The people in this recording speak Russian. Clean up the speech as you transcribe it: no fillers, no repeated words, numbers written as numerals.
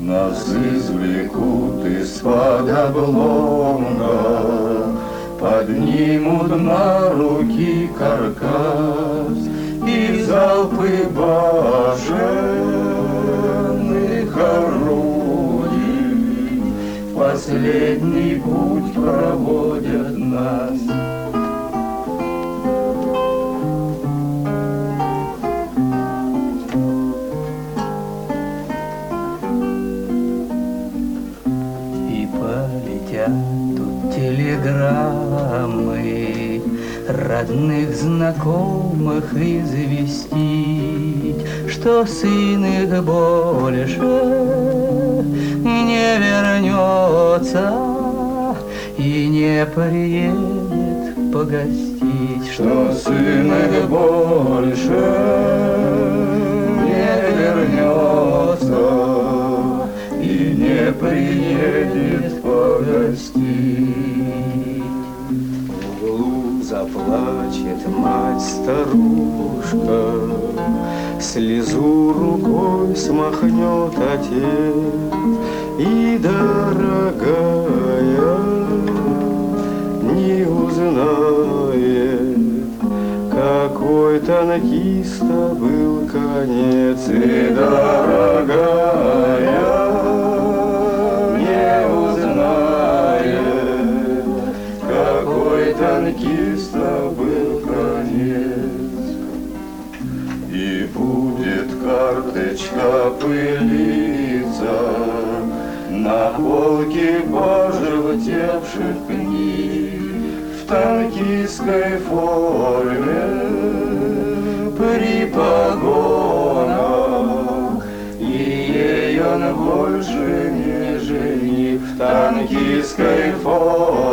Нас извлекут из-под обломка, поднимут на руки каркас, и залпы башенных орудий в последний путь проводят нас. Тут телеграммы родных, знакомых известить, что сын их больше не вернется и не приедет погостить, что сын их больше не вернется и не приедет погостить. В углу заплачет мать-старушка, слезу рукой смахнет отец, и, дорогая, не узнает, какой танкиста был конец. И, дорогая, танкиста был конец. И будет карточка пылиться на полке пожелтевших книг, в танкистской форме при погонах, и ей он больше не жених. В танкистской форме